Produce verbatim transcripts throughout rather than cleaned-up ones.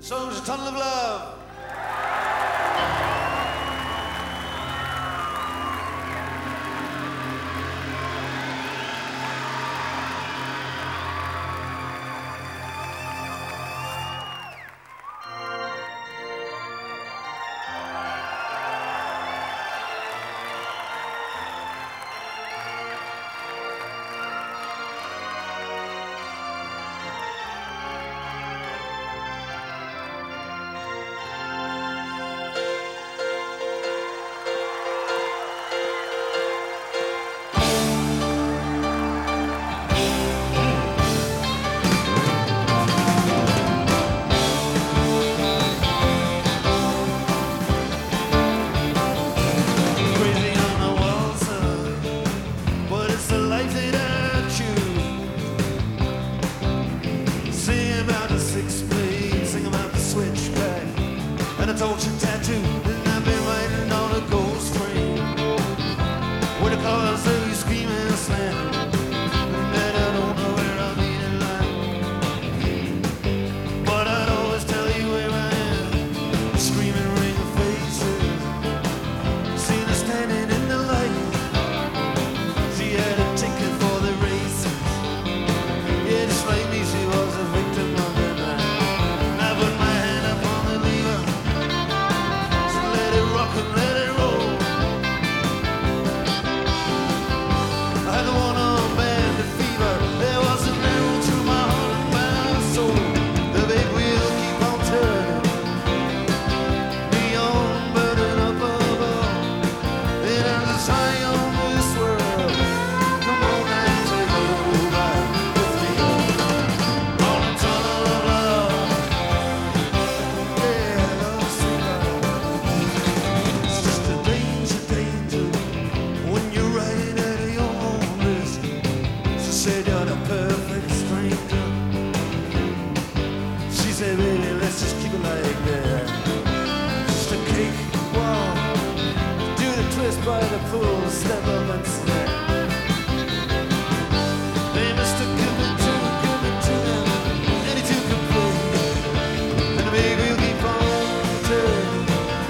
song's A Tunnel of Love. And a torture tattoo, and I've been writing on a gold string with the colors of you screaming and slamming, and I don't know where I'll be tonight, but I'd always tell you where I am. Screaming ring of faces, seen her standing in the light. She had a ticket for the races. Yeah, just like me, she was a victim of the night. I put my hand up on the lever, rock and let it roll. I had the one-arm bandit fever. There was an arrow through my heart and my soul. The big wheel keep on turning, neon burning up above. And I'm just high on this world. Come on and take a little ride with me on a tunnel of love. Yeah, love super. Said you're the perfect stranger. She said, baby, let's just keep it like that. Just a cakewalk, do the twist by the pool, step up and snap. They must have given to, given to them, and he took a play. And the big wheel keep on turning,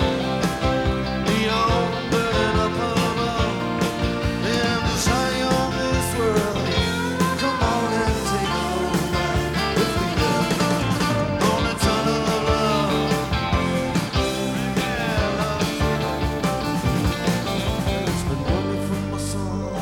neon burning up above. And I'm just high on this world. Song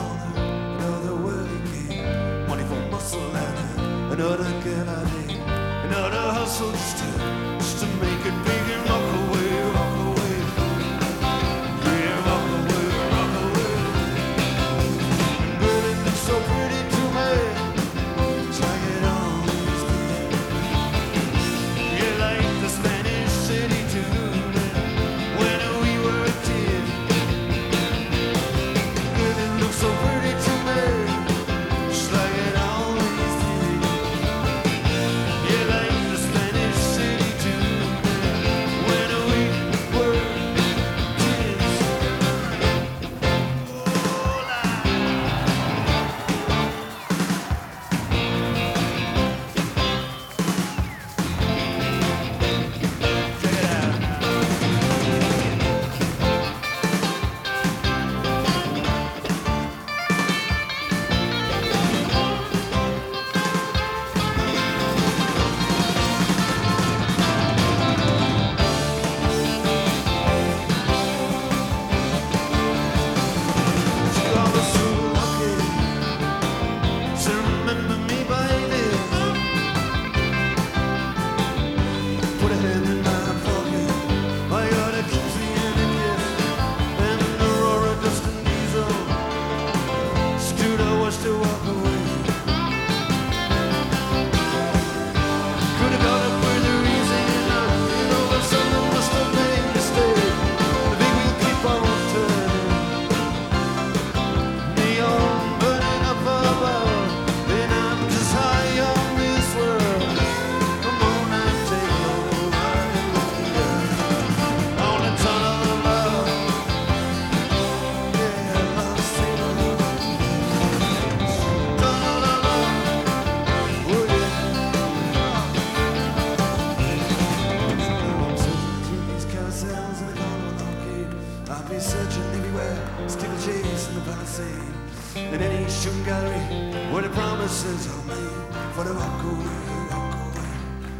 in any shooting gallery where the promises are made for the walk away, walk away,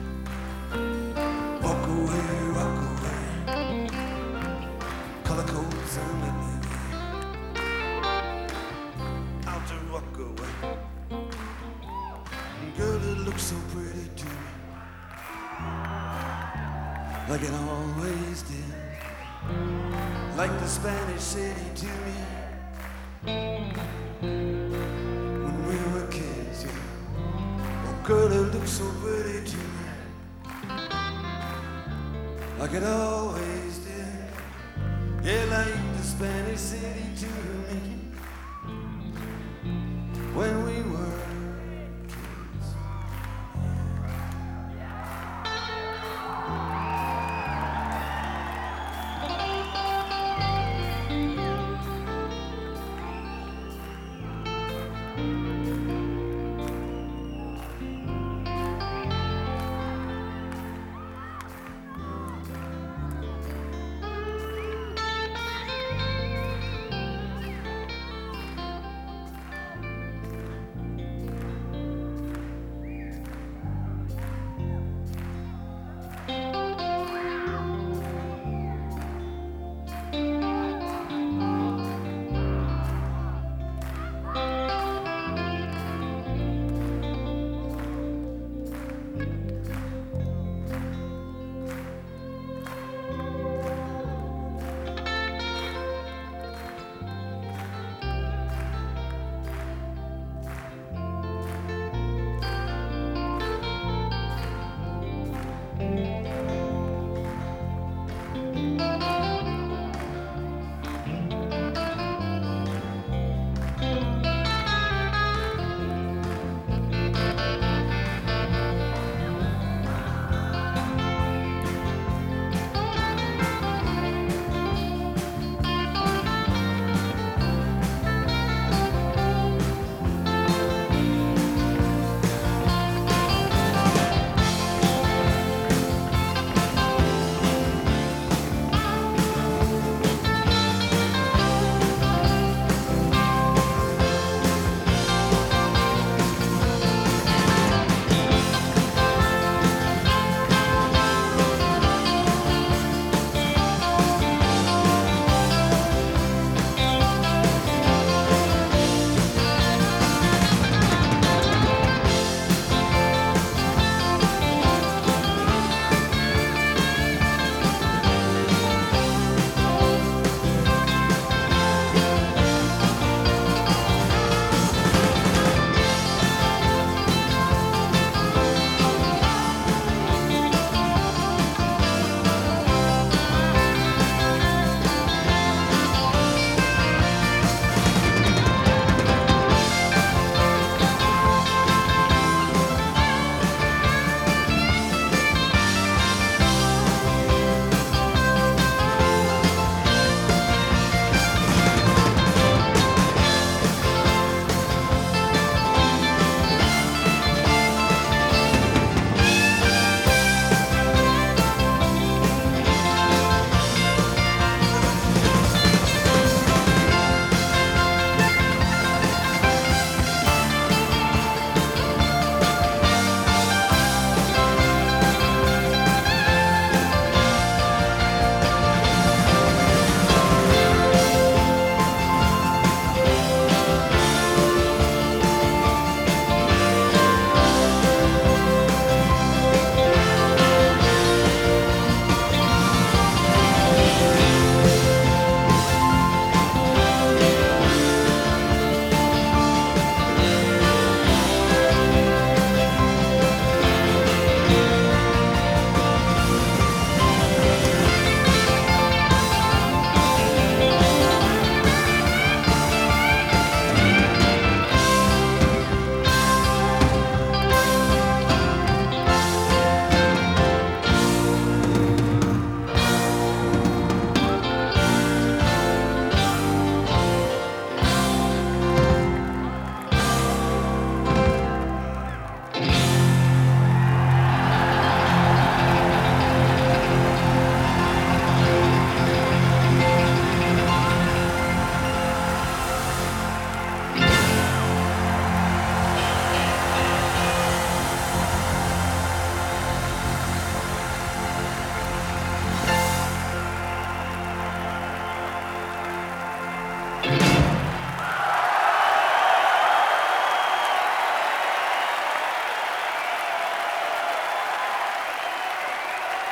walk away, walk away. Color codes and midnight out to walk away. Girl, it looks so pretty to me, like it always did, like the Spanish city to me when we were kids, yeah. Oh, girl, it looks so pretty to me, like it always did, yeah, like the Spanish city to me